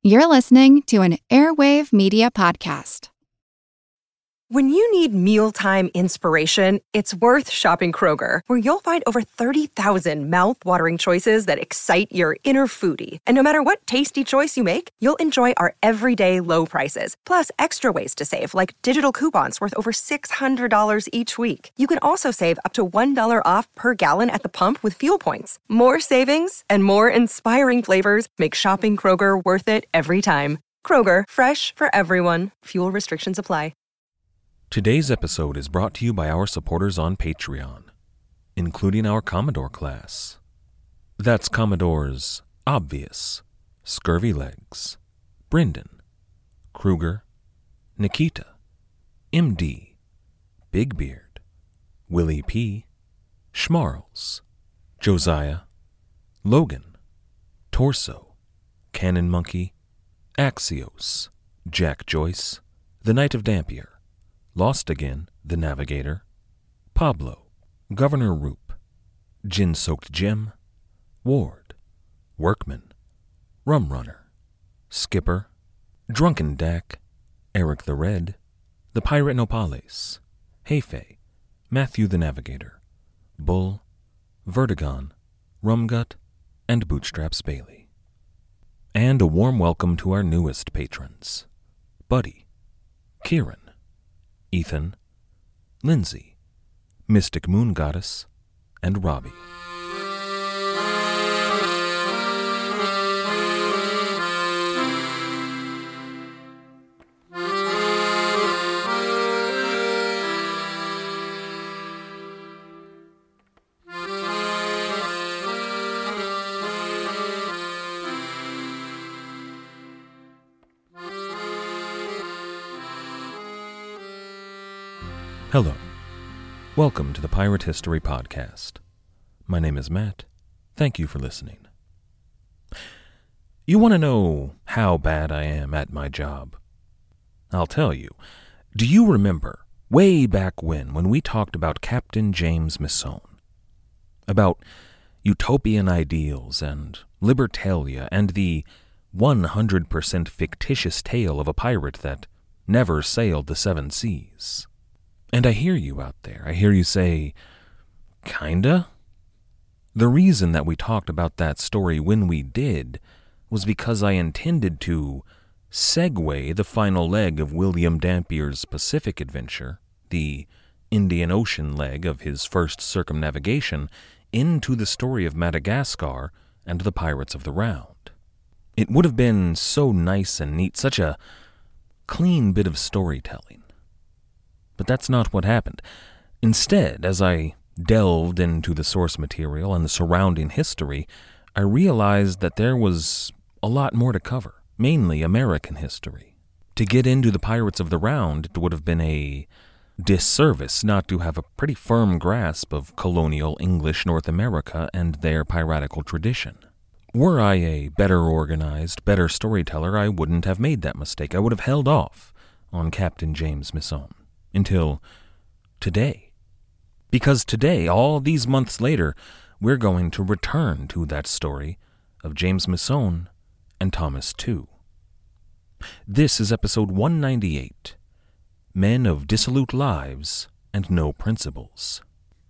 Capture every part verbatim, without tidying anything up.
You're listening to an Airwave Media Podcast. When you need mealtime inspiration, it's worth shopping Kroger, where you'll find over thirty thousand mouth-watering choices that excite your inner foodie. And no matter what tasty choice you make, you'll enjoy our everyday low prices, plus extra ways to save, like digital coupons worth over six hundred dollars each week. You can also save up to one dollar off per gallon at the pump with fuel points. More savings and more inspiring flavors make shopping Kroger worth it every time. Kroger, fresh for everyone. Fuel restrictions apply. Today's episode is brought to you by our supporters on Patreon, including our Commodore class. That's Commodores Obvious, Scurvy Legs, Brendan, Kruger, Nikita, M D, Big Beard, Willie P., Schmarls, Josiah, Logan, Torso, Cannon Monkey, Axios, Jack Joyce, The Knight of Dampier, Lost Again, The Navigator, Pablo, Governor Roop, Gin-Soaked Jim, Ward, Workman, Rum Runner, Skipper, Drunken Dak, Eric the Red, The Pirate Nopales, Hefe, Matthew the Navigator, Bull, Vertigon, Rumgut, and Bootstraps Bailey. And a warm welcome to our newest patrons, Buddy, Kieran, Ethan, Lindsay, Mystic Moon Goddess, and Robbie. Hello. Welcome to the Pirate History Podcast. My name is Matt. Thank you for listening. You want to know how bad I am at my job? I'll tell you. Do you remember way back when, when we talked about Captain James Misson? About utopian ideals and libertalia and the one hundred percent fictitious tale of a pirate that never sailed the seven seas? And I hear you out there. I hear you say, kinda? The reason that we talked about that story when we did was because I intended to segue the final leg of William Dampier's Pacific adventure, the Indian Ocean leg of his first circumnavigation, into the story of Madagascar and the Pirates of the Round. It would have been so nice and neat, such a clean bit of storytelling. But that's not what happened. Instead, as I delved into the source material and the surrounding history, I realized that there was a lot more to cover, mainly American history. To get into the Pirates of the Round, it would have been a disservice not to have a pretty firm grasp of colonial English North America and their piratical tradition. Were I a better organized, better storyteller, I wouldn't have made that mistake. I would have held off on Captain James Misson. Until today. Because today, all these months later, we're going to return to that story of James Misson and Thomas Tew. This is episode one ninety-eight, Men of Dissolute Lives and No Principles.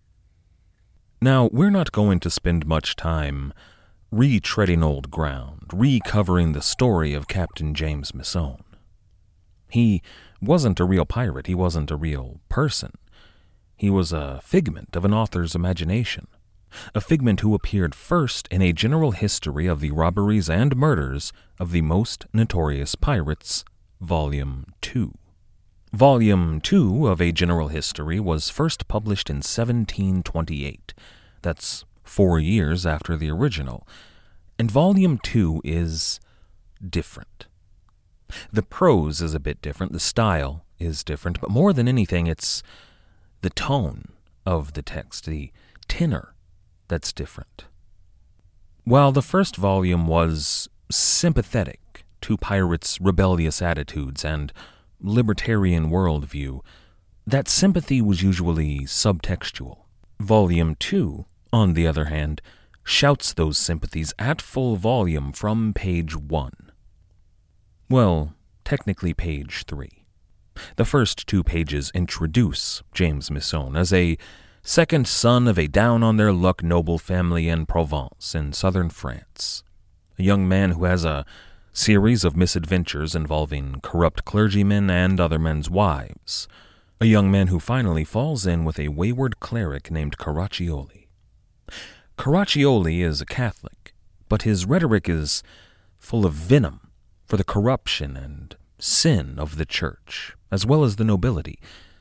Now, we're not going to spend much time retreading old ground, recovering the story of Captain James Misson. He wasn't a real pirate. He wasn't a real person. He was a figment of an author's imagination, a figment who appeared first in a general history of the robberies and murders of the most notorious pirates, Volume two. Volume two of A General History was first published in seventeen twenty-eight. That's four years after the original. And Volume two is different. The prose is a bit different, the style is different, but more than anything, it's the tone of the text, the tenor that's different. While the first volume was sympathetic to pirates' rebellious attitudes and libertarian worldview, that sympathy was usually subtextual. Volume two, on the other hand, shouts those sympathies at full volume from page one. Well, technically page three. The first two pages introduce James Misson as a second son of a down-on-their-luck noble family in Provence in southern France, a young man who has a series of misadventures involving corrupt clergymen and other men's wives, a young man who finally falls in with a wayward cleric named Caraccioli. Caraccioli is a Catholic, but his rhetoric is full of venom for the corruption and sin of the church, as well as the nobility.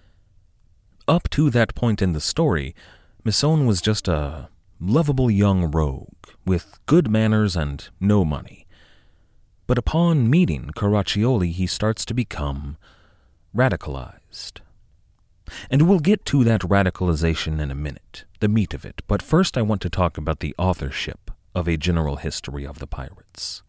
Up to that point in the story, Misson was just a lovable young rogue with good manners and no money. But upon meeting Caraccioli, he starts to become radicalized. And we'll get to that radicalization in a minute, the meat of it, but first I want to talk about the authorship of A General History of the Pirates.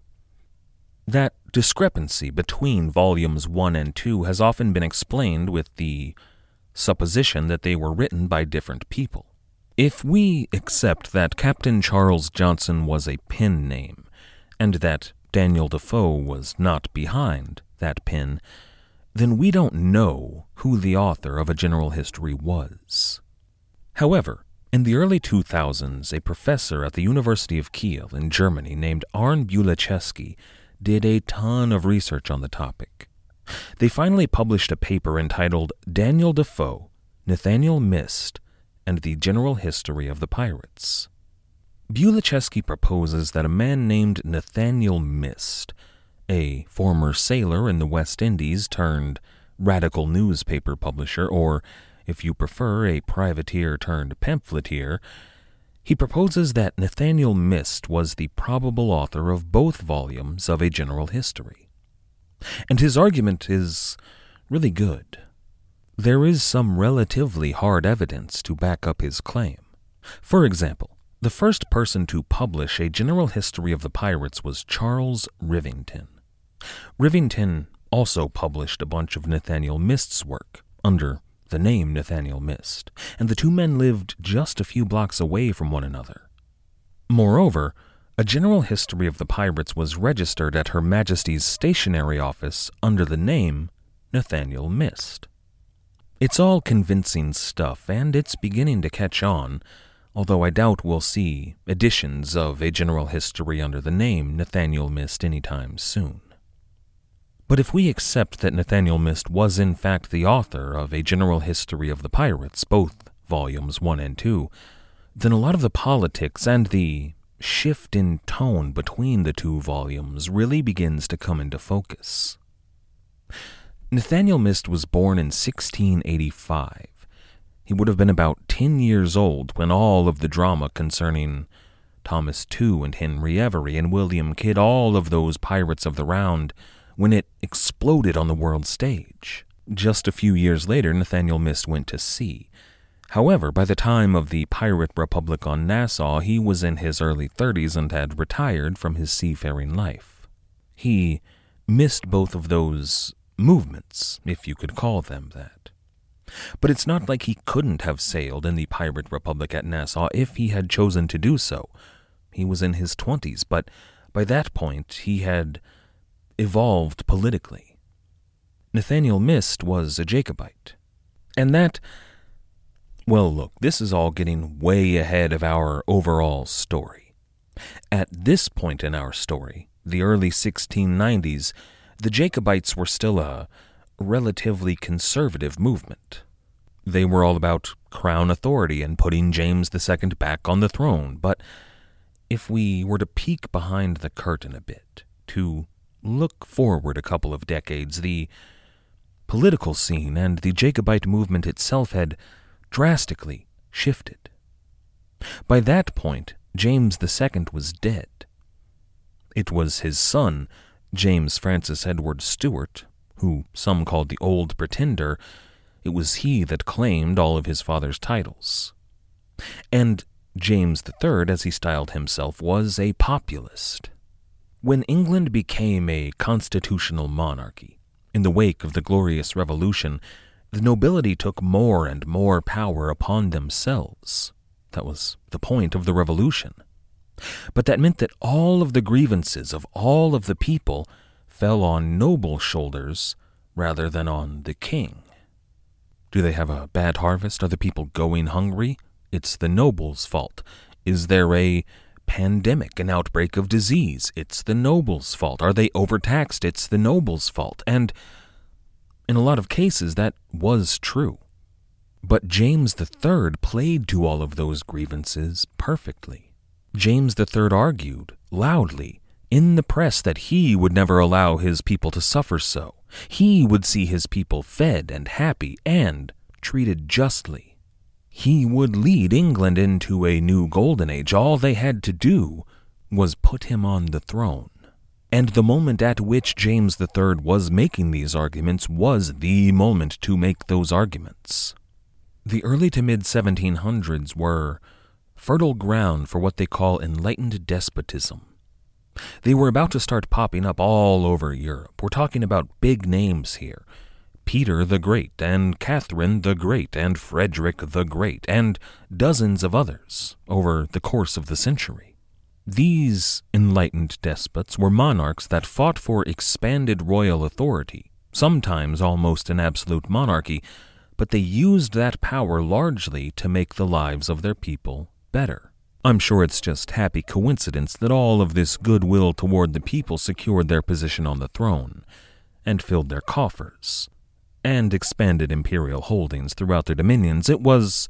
That discrepancy between volumes one and two has often been explained with the supposition that they were written by different people. If we accept that Captain Charles Johnson was a pen name, and that Daniel Defoe was not behind that pen, then we don't know who the author of A General History was. However, in the early two thousands, a professor at the University of Kiel in Germany named Arne Bulaszewski did a ton of research on the topic. They finally published a paper entitled Daniel Defoe, Nathaniel Mist, and the General History of the Pirates. Bulaszewski proposes that a man named Nathaniel Mist, a former sailor in the West Indies turned radical newspaper publisher, or, if you prefer, a privateer turned pamphleteer, he proposes that Nathaniel Mist was the probable author of both volumes of A General History. And his argument is really good. There is some relatively hard evidence to back up his claim. For example, the first person to publish A General History of the Pirates was Charles Rivington. Rivington also published a bunch of Nathaniel Mist's work under the name Nathaniel Mist, and the two men lived just a few blocks away from one another. Moreover, A General History of the Pirates was registered at Her Majesty's Stationery Office under the name Nathaniel Mist. It's all convincing stuff, and it's beginning to catch on, although I doubt we'll see editions of A General History under the name Nathaniel Mist anytime soon. But if we accept that Nathaniel Mist was in fact the author of A General History of the Pirates, both volumes one and two, then a lot of the politics and the shift in tone between the two volumes really begins to come into focus. Nathaniel Mist was born in sixteen eighty-five. He would have been about ten years old when all of the drama concerning Thomas Tew and Henry Every and William Kidd, all of those pirates of the round, when it exploded on the world stage. Just a few years later, Nathaniel Mist went to sea. However, by the time of the Pirate Republic on Nassau, he was in his early thirties and had retired from his seafaring life. He missed both of those movements, if you could call them that. But it's not like he couldn't have sailed in the Pirate Republic at Nassau if he had chosen to do so. He was in his twenties, but by that point he had evolved politically. Nathaniel Mist was a Jacobite. And that, well, look, this is all getting way ahead of our overall story. At this point in our story, the early sixteen nineties, the Jacobites were still a relatively conservative movement. They were all about crown authority and putting James the Second back on the throne, but if we were to peek behind the curtain a bit, to look forward a couple of decades, the political scene and the Jacobite movement itself had drastically shifted. By that point, James the Second was dead. It was his son, James Francis Edward Stuart, who some called the Old Pretender. It was he that claimed all of his father's titles. And James the Third, as he styled himself, was a populist. When England became a constitutional monarchy, in the wake of the Glorious Revolution, the nobility took more and more power upon themselves. That was the point of the revolution. But that meant that all of the grievances of all of the people fell on noble shoulders rather than on the king. Do they have a bad harvest? Are the people going hungry? It's the noble's fault. Is there a pandemic, an outbreak of disease? It's the noble's fault. Are they overtaxed? It's the noble's fault. And in a lot of cases, that was true. But James the Third played to all of those grievances perfectly. James the Third argued loudly in the press that he would never allow his people to suffer so. He would see his people fed and happy and treated justly. He would lead England into a new golden age. All they had to do was put him on the throne. And the moment at which James the Third was making these arguments was the moment to make those arguments. The early to mid seventeen hundreds were fertile ground for what they call enlightened despotism. They were about to start popping up all over Europe. We're talking about big names here. Peter the Great, and Catherine the Great, and Frederick the Great, and dozens of others over the course of the century. These enlightened despots were monarchs that fought for expanded royal authority, sometimes almost an absolute monarchy, but they used that power largely to make the lives of their people better. I'm sure it's just happy coincidence that all of this goodwill toward the people secured their position on the throne, and filled their coffers, and expanded imperial holdings throughout their dominions. It was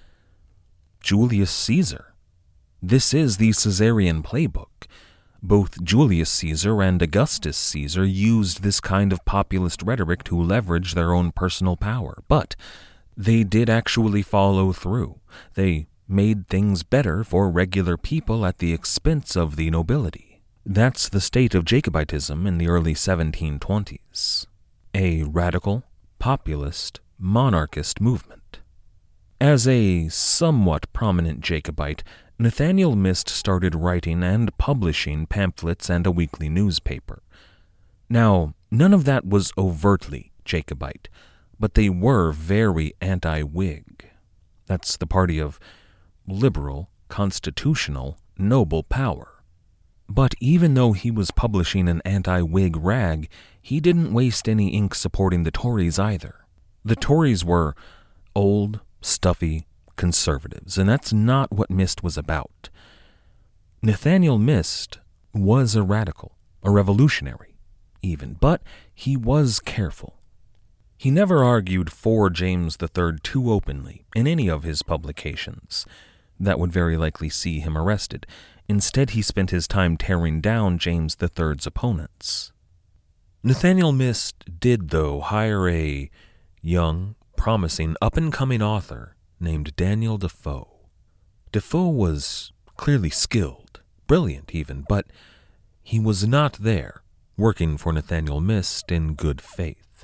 Julius Caesar. This is the Caesarian playbook. Both Julius Caesar and Augustus Caesar used this kind of populist rhetoric to leverage their own personal power, but they did actually follow through. They made things better for regular people at the expense of the nobility. That's the state of Jacobitism in the early seventeen twenties. A radical, populist, monarchist movement. As a somewhat prominent Jacobite, Nathaniel Mist started writing and publishing pamphlets and a weekly newspaper. Now, none of that was overtly Jacobite, but they were very anti-Whig. That's the party of liberal, constitutional, noble power. But even though he was publishing an anti-Whig rag, he didn't waste any ink supporting the Tories either. The Tories were old, stuffy conservatives, and that's not what Mist was about. Nathaniel Mist was a radical, a revolutionary, even, but he was careful. He never argued for James the Third too openly in any of his publications. That would very likely see him arrested. Instead, he spent his time tearing down James the Third's opponents. Nathaniel Mist did, though, hire a young, promising, up-and-coming author named Daniel Defoe. Defoe was clearly skilled, brilliant even, but he was not there, working for Nathaniel Mist in good faith.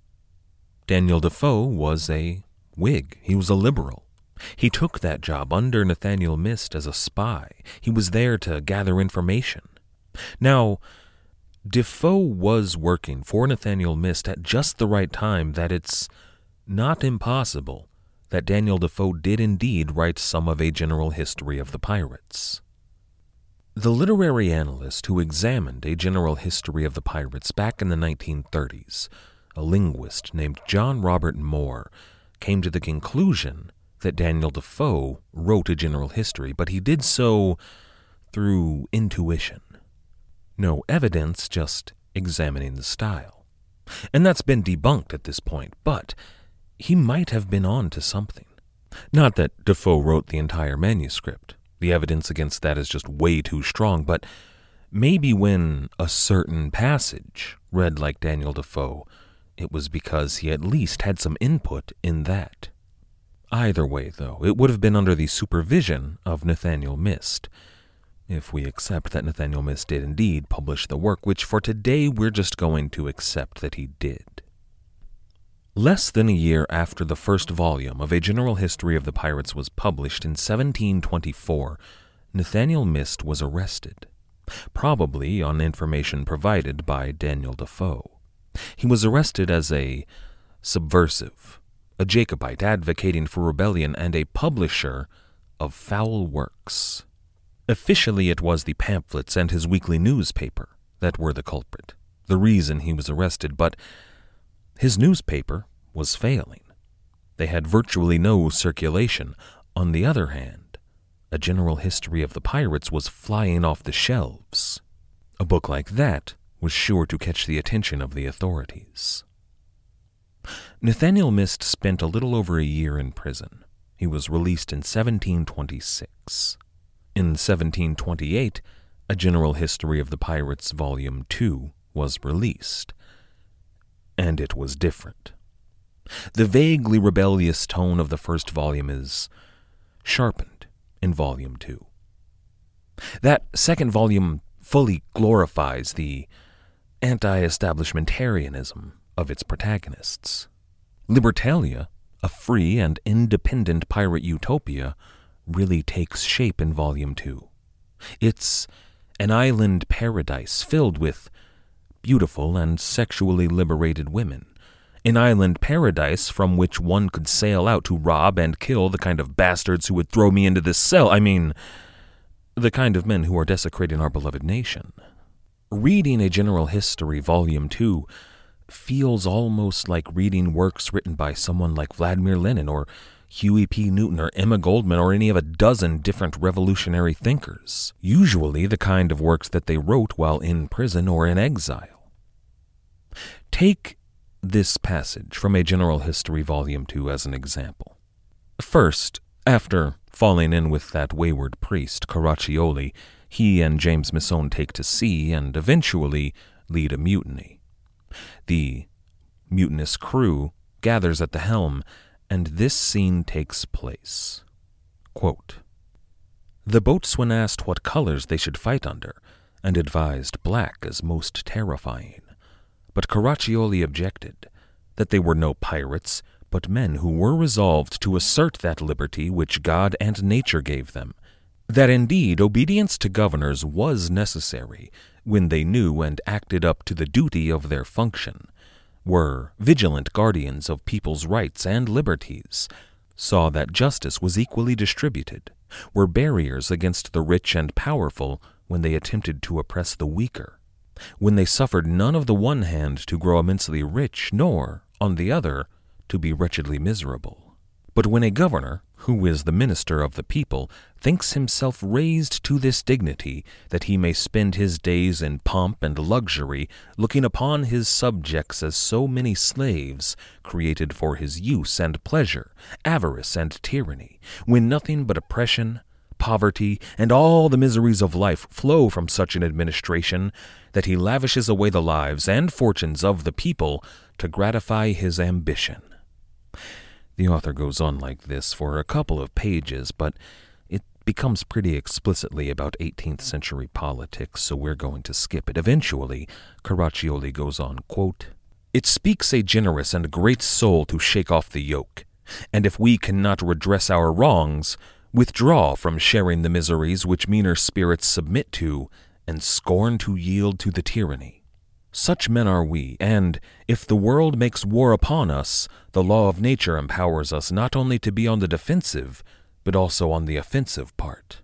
Daniel Defoe was a Whig. He was a liberal. He took that job under Nathaniel Mist as a spy. He was there to gather information. Now, Defoe was working for Nathaniel Mist at just the right time that it's not impossible that Daniel Defoe did indeed write some of a general history of the pirates. The literary analyst who examined a general history of the pirates back in the nineteen thirties, a linguist named John Robert Moore, came to the conclusion that Daniel Defoe wrote a general history, but he did so through intuition. No evidence, just examining the style. And that's been debunked at this point, but he might have been on to something. Not that Defoe wrote the entire manuscript. The evidence against that is just way too strong, but maybe when a certain passage read like Daniel Defoe, it was because he at least had some input in that. Either way, though, it would have been under the supervision of Nathaniel Mist, if we accept that Nathaniel Mist did indeed publish the work, which for today we're just going to accept that he did. Less than a year after the first volume of A General History of the Pirates was published in seventeen twenty-four, Nathaniel Mist was arrested, probably on information provided by Daniel Defoe. He was arrested as a subversive, a Jacobite advocating for rebellion, and a publisher of foul works. Officially, it was the pamphlets and his weekly newspaper that were the culprit. the reason he was arrested, but his newspaper was failing. They had virtually no circulation. On the other hand, A General History of the Pirates was flying off the shelves. A book like that was sure to catch the attention of the authorities. Nathaniel Mist spent a little over a year in prison. He was released in seventeen twenty-six. In seventeen twenty-eight, A General History of the Pirates, Volume two, was released. And it was different. The vaguely rebellious tone of the first volume is sharpened in Volume two. That second volume fully glorifies the anti-establishmentarianism of its protagonists. Libertalia, a free and independent pirate utopia, really takes shape in Volume two. It's an island paradise filled with beautiful and sexually liberated women. An island paradise from which one could sail out to rob and kill the kind of bastards who would throw me into this cell. I mean, the kind of men who are desecrating our beloved nation. Reading A General History, Volume two, feels almost like reading works written by someone like Vladimir Lenin or Huey P. Newton or Emma Goldman or any of a dozen different revolutionary thinkers, usually the kind of works that they wrote while in prison or in exile. Take this passage from A General History, Volume two, as an example. First, after falling in with that wayward priest, Caraccioli, he and James Misson take to sea and eventually lead a mutiny. The mutinous crew gathers at the helm, and this scene takes place. Quote, "The boatswain asked what colors they should fight under, and advised black as most terrifying. But Caraccioli objected, that they were no pirates, but men who were resolved to assert that liberty which God and nature gave them, that indeed obedience to governors was necessary when they knew and acted up to the duty of their function, were vigilant guardians of people's rights and liberties, saw that justice was equally distributed, were barriers against the rich and powerful when they attempted to oppress the weaker, when they suffered none of the one hand to grow immensely rich, nor, on the other, to be wretchedly miserable. But when a governor, who is the minister of the people, thinks himself raised to this dignity, that he may spend his days in pomp and luxury, looking upon his subjects as so many slaves, created for his use and pleasure, avarice and tyranny, when nothing but oppression, poverty, and all the miseries of life flow from such an administration, that he lavishes away the lives and fortunes of the people to gratify his ambition." The author goes on like this for a couple of pages, but it becomes pretty explicitly about eighteenth century politics, so we're going to skip it. Eventually, Caraccioli goes on, quote, "It speaks a generous and great soul to shake off the yoke, and if we cannot redress our wrongs, withdraw from sharing the miseries which meaner spirits submit to, and scorn to yield to the tyranny. Such men are we, and, if the world makes war upon us, the law of nature empowers us not only to be on the defensive, but also on the offensive part.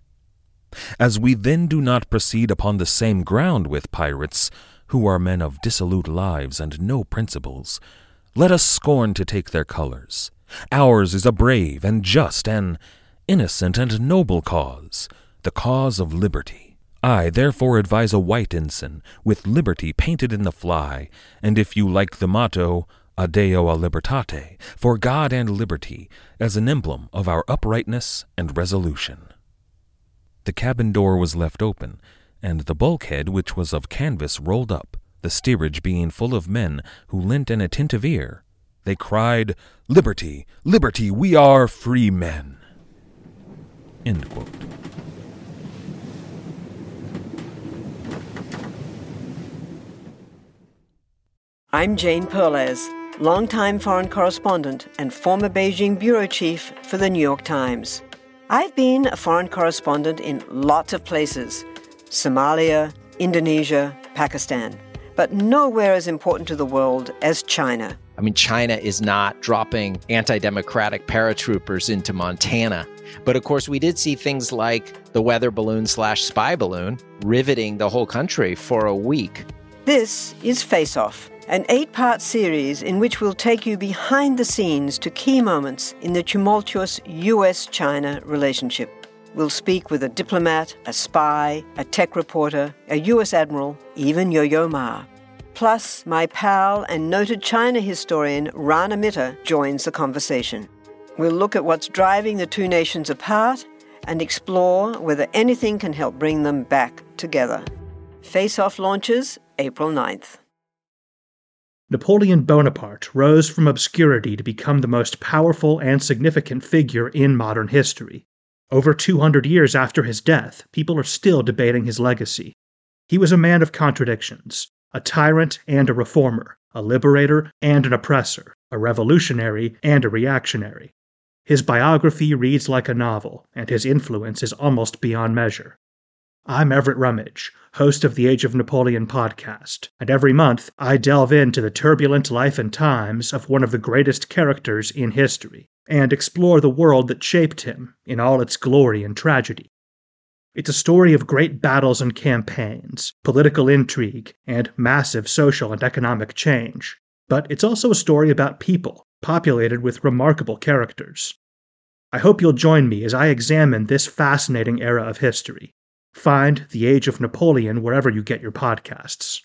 As we then do not proceed upon the same ground with pirates, who are men of dissolute lives and no principles, let us scorn to take their colors. Ours is a brave and just and innocent and noble cause, the cause of liberty. I therefore advise a white ensign, with liberty painted in the fly, and if you like the motto, Adeo a Libertate, for God and liberty, as an emblem of our uprightness and resolution." The cabin door was left open, and the bulkhead, which was of canvas, rolled up, the steerage being full of men who lent an attentive ear. They cried, "Liberty! Liberty! We are free men!" End quote. I'm Jane Perlez, longtime foreign correspondent and former Beijing bureau chief for the New York Times. I've been a foreign correspondent in lots of places, Somalia, Indonesia, Pakistan, but nowhere as important to the world as China. I mean, China is not dropping anti-democratic paratroopers into Montana. But of course, we did see things like the weather balloon slash spy balloon riveting the whole country for a week. This is Face Off, an eight-part series in which we'll take you behind the scenes to key moments in the tumultuous U S China relationship. We'll speak with a diplomat, a spy, a tech reporter, a U S admiral, even Yo-Yo Ma. Plus, my pal and noted China historian Rana Mitter joins the conversation. We'll look at what's driving the two nations apart and explore whether anything can help bring them back together. Face Off launches April ninth. Napoleon Bonaparte rose from obscurity to become the most powerful and significant figure in modern history. Over two hundred years after his death, people are still debating his legacy. He was a man of contradictions, a tyrant and a reformer, a liberator and an oppressor, a revolutionary and a reactionary. His biography reads like a novel, and his influence is almost beyond measure. I'm Everett Rummage, host of the Age of Napoleon podcast, and every month I delve into the turbulent life and times of one of the greatest characters in history, and explore the world that shaped him in all its glory and tragedy. It's a story of great battles and campaigns, political intrigue, and massive social and economic change. But it's also a story about people, populated with remarkable characters. I hope you'll join me as I examine this fascinating era of history. Find The Age of Napoleon wherever you get your podcasts.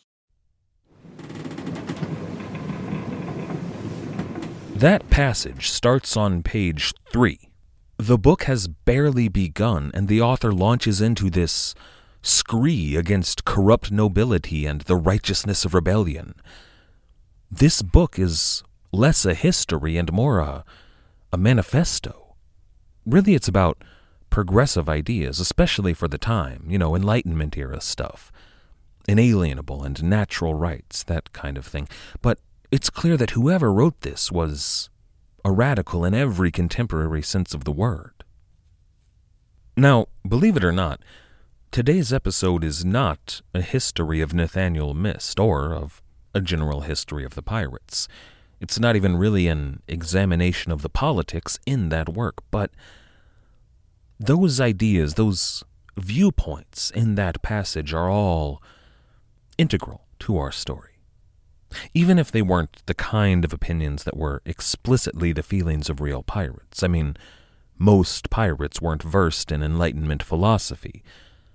That passage starts on page three. The book has barely begun, and the author launches into this scree against corrupt nobility and the righteousness of rebellion. This book is less a history and more a, a manifesto. Really, it's about progressive ideas, especially for the time, you know, Enlightenment era stuff. Inalienable and natural rights, that kind of thing. But it's clear that whoever wrote this was a radical in every contemporary sense of the word. Now, believe it or not, today's episode is not a history of Nathaniel Mist or of a general history of the pirates. It's not even really an examination of the politics in that work, but those ideas, those viewpoints in that passage are all integral to our story. Even if they weren't the kind of opinions that were explicitly the feelings of real pirates. I mean, most pirates weren't versed in Enlightenment philosophy.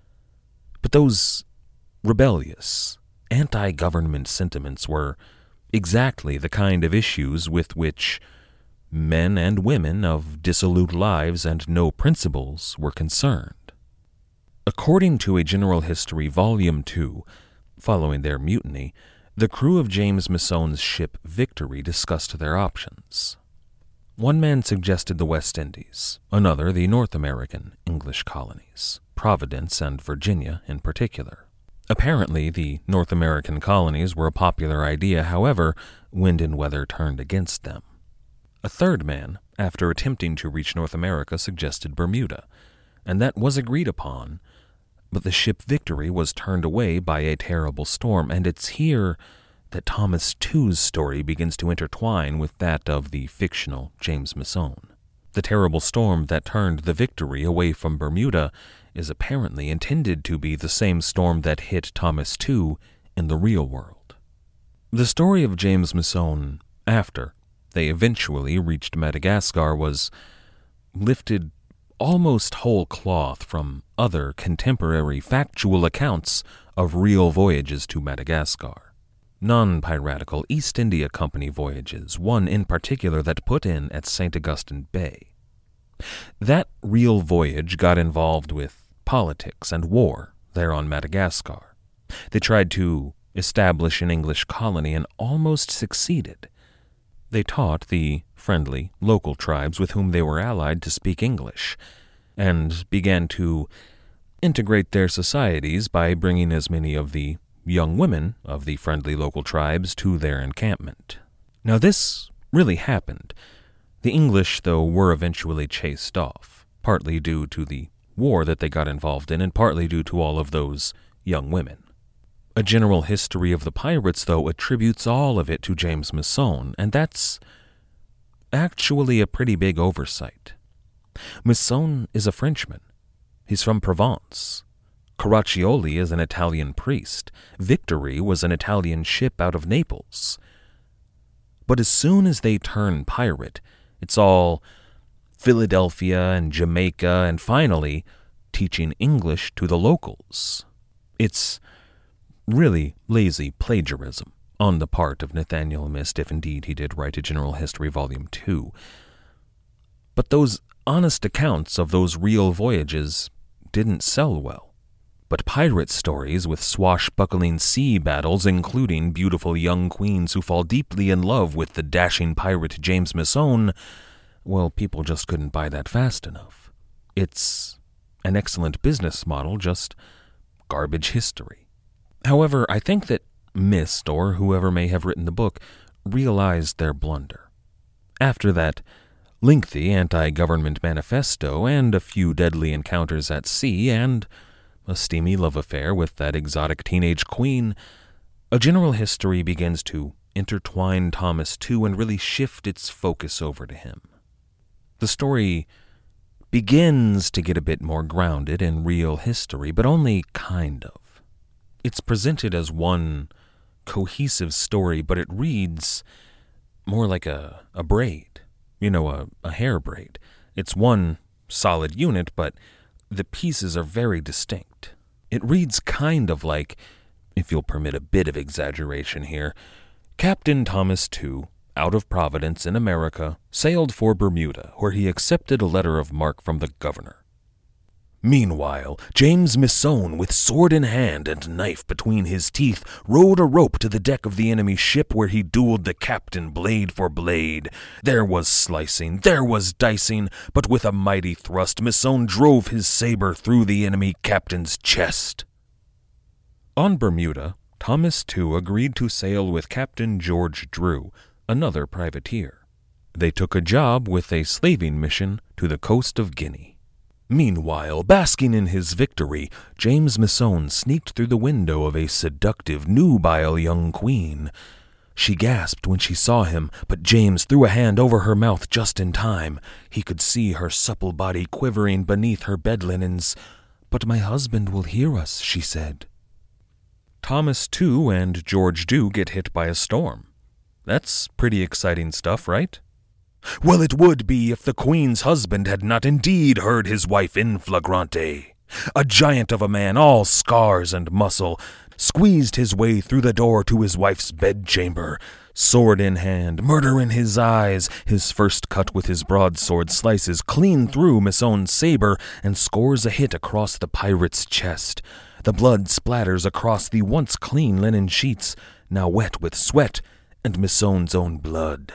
But those rebellious, anti-government sentiments were exactly the kind of issues with which men and women of dissolute lives and no principles were concerned. According to A General History, Volume two, following their mutiny, the crew of James Misson's ship Victory discussed their options. One man suggested the West Indies, another the North American English colonies, Providence and Virginia in particular. Apparently, the North American colonies were a popular idea, however, wind and weather turned against them. A third man, after attempting to reach North America, suggested Bermuda, and that was agreed upon, but the ship Victory was turned away by a terrible storm, and it's here that Thomas Tew's story begins to intertwine with that of the fictional James Misson. The terrible storm that turned the Victory away from Bermuda is apparently intended to be the same storm that hit Thomas Tew in the real world. The story of James Misson after they eventually reached Madagascar was lifted almost whole cloth from other contemporary factual accounts of real voyages to Madagascar. Non-piratical East India Company voyages, one in particular that put in at Saint Augustine Bay. That real voyage got involved with politics and war there on Madagascar. They tried to establish an English colony and almost succeeded. They taught the friendly local tribes with whom they were allied to speak English, and began to integrate their societies by bringing as many of the young women of the friendly local tribes to their encampment. Now this really happened. The English, though, were eventually chased off, partly due to the war that they got involved in and partly due to all of those young women. A General History of the Pirates, though, attributes all of it to James Misson, and that's actually a pretty big oversight. Misson is a Frenchman. He's from Provence, Caraccioli is an Italian priest. Victory was an Italian ship out of Naples. But as soon as they turn pirate, it's all Philadelphia and Jamaica and finally teaching English to the locals. It's really lazy plagiarism on the part of Nathaniel Mist, if indeed he did write a General History Volume two. But those honest accounts of those real voyages didn't sell well. But pirate stories with swashbuckling sea battles, including beautiful young queens who fall deeply in love with the dashing pirate James Misson, well, people just couldn't buy that fast enough. It's an excellent business model, just garbage history. However, I think that Mist, or whoever may have written the book, realized their blunder. After that lengthy anti-government manifesto and a few deadly encounters at sea and a steamy love affair with that exotic teenage queen, a general history begins to intertwine Thomas Tew and really shift its focus over to him. The story begins to get a bit more grounded in real history, but only kind of. It's presented as one cohesive story, but it reads more like a, a braid, you know, a, a hair braid. It's one solid unit, but the pieces are very distinct. It reads kind of like, if you'll permit a bit of exaggeration here, Captain Thomas Tew, out of Providence in America, sailed for Bermuda, where he accepted a letter of marque from the governor. Meanwhile, James Misson, with sword in hand and knife between his teeth, rode a rope to the deck of the enemy's ship where he dueled the captain blade for blade. There was slicing, there was dicing, but with a mighty thrust Misson drove his saber through the enemy captain's chest. On Bermuda, Thomas Tew agreed to sail with Captain George Drew, another privateer. They took a job with a slaving mission to the coast of Guinea. Meanwhile, basking in his victory, James Misson sneaked through the window of a seductive, nubile young queen. She gasped when she saw him, but James threw a hand over her mouth just in time. He could see her supple body quivering beneath her bed linens. "But my husband will hear us," she said. Thomas Tew and George Drew get hit by a storm. That's pretty exciting stuff, right? Well, it would be if the Queen's husband had not indeed heard his wife in flagrante. A giant of a man, all scars and muscle, squeezed his way through the door to his wife's bedchamber. Sword in hand, murder in his eyes, his first cut with his broadsword slices clean through Misson's saber and scores a hit across the pirate's chest. The blood splatters across the once clean linen sheets, now wet with sweat and Misson's own blood.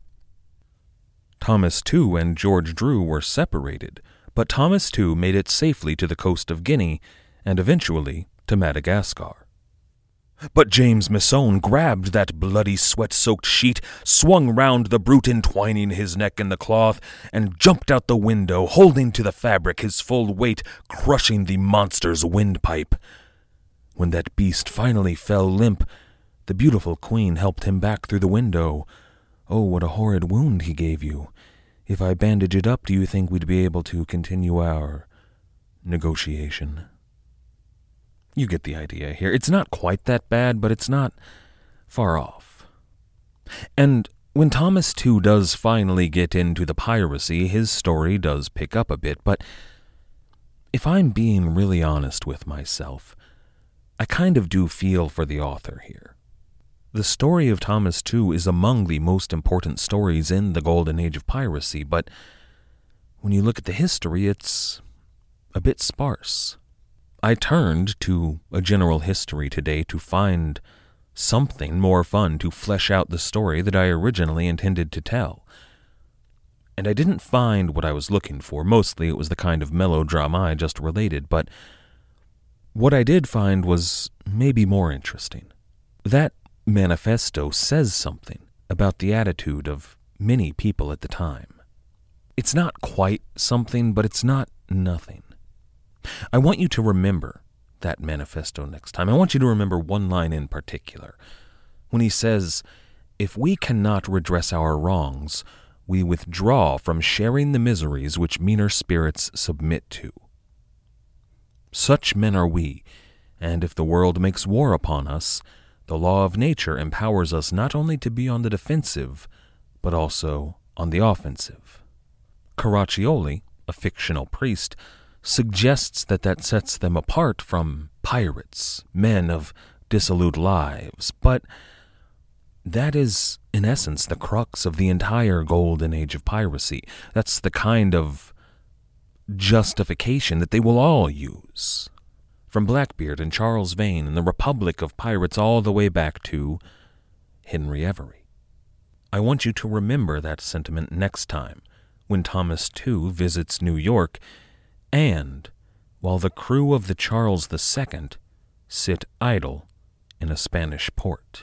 Thomas Tew and George Drew were separated, but Thomas Tew made it safely to the coast of Guinea and eventually to Madagascar. But James Misson grabbed that bloody sweat-soaked sheet, swung round the brute entwining his neck in the cloth, and jumped out the window, holding to the fabric, his full weight crushing the monster's windpipe. When that beast finally fell limp, the beautiful queen helped him back through the window. "Oh, what a horrid wound he gave you. If I bandage it up, do you think we'd be able to continue our negotiation?" You get the idea here. It's not quite that bad, but it's not far off. And when Thomas Tew does finally get into the piracy, his story does pick up a bit, but if I'm being really honest with myself, I kind of do feel for the author here. The story of Thomas Tew is among the most important stories in the golden age of piracy, but when you look at the history, it's a bit sparse. I turned to a general history today to find something more fun to flesh out the story that I originally intended to tell. And I didn't find what I was looking for. Mostly it was the kind of melodrama I just related, but what I did find was maybe more interesting. That manifesto says something about the attitude of many people at the time. It's not quite something, but it's not nothing. I want you to remember that manifesto next time. I want you to remember one line in particular. When he says, "If we cannot redress our wrongs, we withdraw from sharing the miseries which meaner spirits submit to." Such men are we, and if the world makes war upon us, the law of nature empowers us not only to be on the defensive, but also on the offensive. Caraccioli, a fictional priest, suggests that that sets them apart from pirates, men of dissolute lives, but that is, in essence, the crux of the entire golden age of piracy. That's the kind of justification that they will all use. From Blackbeard and Charles Vane and the Republic of Pirates all the way back to Henry Every. I want you to remember that sentiment next time when Thomas the Second visits New York and while the crew of the Charles the Second sit idle in a Spanish port.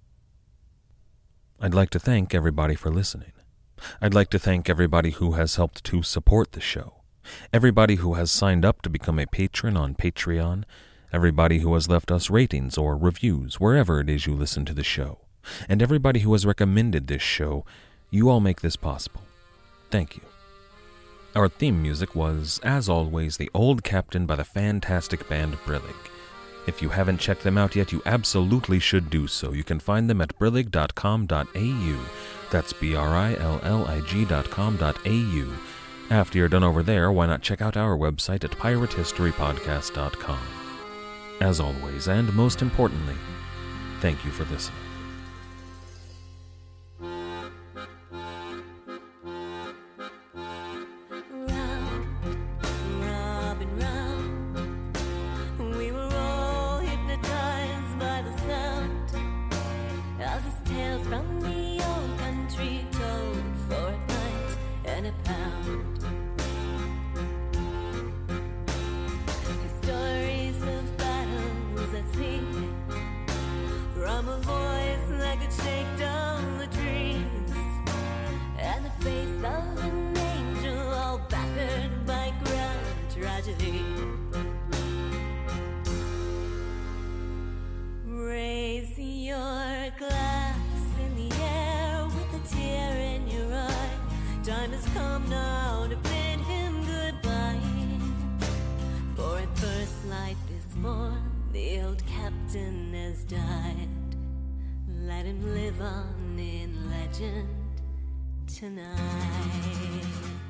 I'd like to thank everybody for listening. I'd like to thank everybody who has helped to support the show. Everybody who has signed up to become a patron on Patreon, everybody who has left us ratings or reviews wherever it is you listen to the show, and everybody who has recommended this show. You all make this possible. Thank you. Our theme music was, as always, The Old Captain by the fantastic band Brillig. If you haven't checked them out yet, you absolutely should do so. You can find them at brillig dot com dot a u. That's B R I L L I G dot com dot a u. After you're done over there, why not check out our website at pirate history podcast dot com. As always, and most importantly, thank you for listening. Raise your glass in the air with a tear in your eye. Time has come now to bid him goodbye. For at first light this morn, the old captain has died. Let him live on in legend tonight.